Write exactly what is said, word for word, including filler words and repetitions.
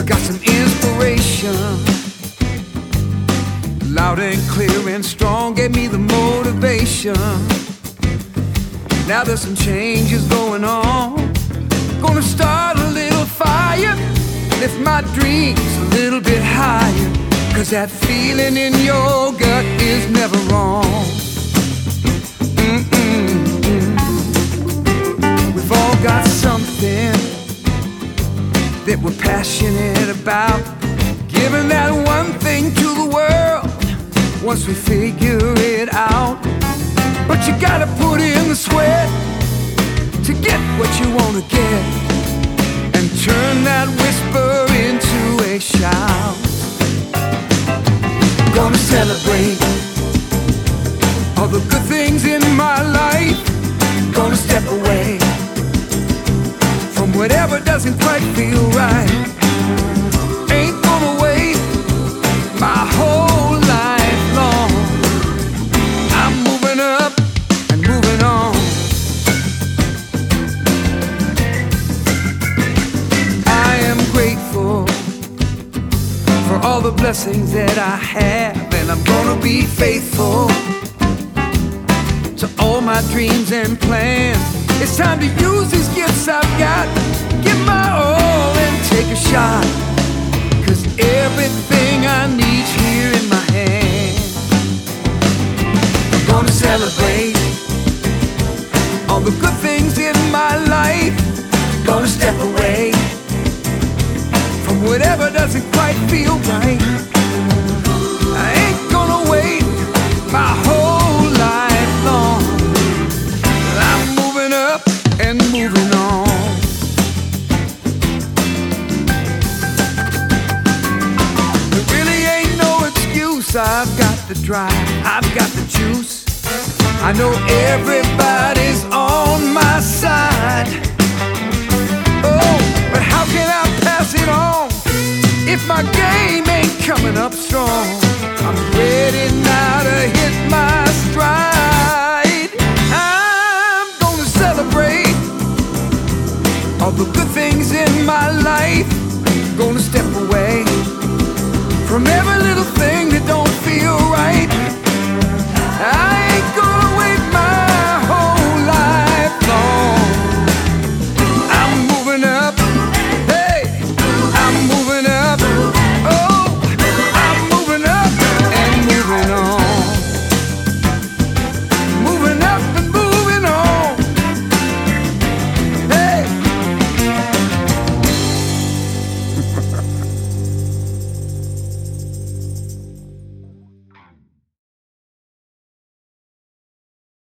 got some inspiration, loud and clear and strong, gave me the motivation. Now there's some changes going on, gonna start a little fire, lift my dreams a little bit higher, 'cause that feeling in your gut is never wrong. Mm-mm-mm. We've all got something that we're passionate about, giving that one thing to the world once we figure it out. But you gotta put in the sweat to get what you wanna get, and turn that whisper into a shout. Gonna celebrate all the good things in my life. Gonna step away from whatever doesn't quite feel right. Ain't gonna wait my whole life long. I'm moving up and moving on. I am grateful for all the blessings that I have, and I'm gonna be faithful to all my dreams and plans. It's time to use these gifts I've got, give my all and take a shot, 'cause everything I need's here in my hand. I'm gonna celebrate all the good things in my life. Gonna step away from whatever doesn't quite feel right. I ain't gonna wait my whole life long. I'm moving up and moving on. There really ain't no excuse. I've got the drive, I've got the juice. I know everybody's on my side. Oh, but how can I pass it on if my game ain't coming up strong? I'm ready now to hit my stride. I'm gonna celebrate all the good things in my life. Gonna step away